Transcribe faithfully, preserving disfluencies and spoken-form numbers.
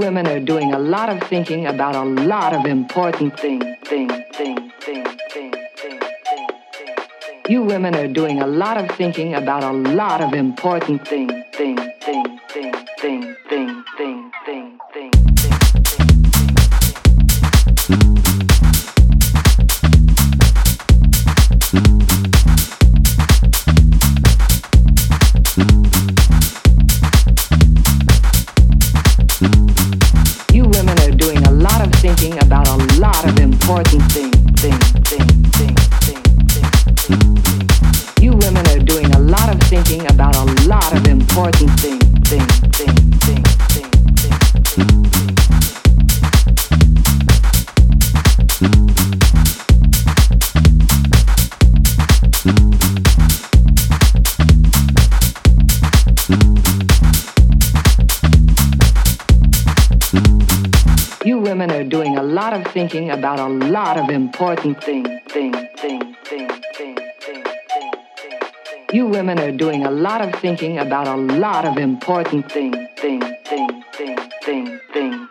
women are doing a lot of thinking about a lot of important things, thing, thing, thing, thing, thing, thing. You women are doing a lot of thinking about a lot of important things, thing, thing, thing, thing, thing, thing, thing, thing, thing. You women are doing a lot of thinking about a lot of important things, thing, thing, thing, thing, thing, thing. You women are doing a lot of thinking about a lot of important things, thing, thing, thing, thing, thing, thing. You women are doing a lot of thinking about a lot of important things, thing, thing, thing, thing, thing, thing, thing. You women are doing a lot of thinking about a lot of important things, thing, thing, thing, thing, thing.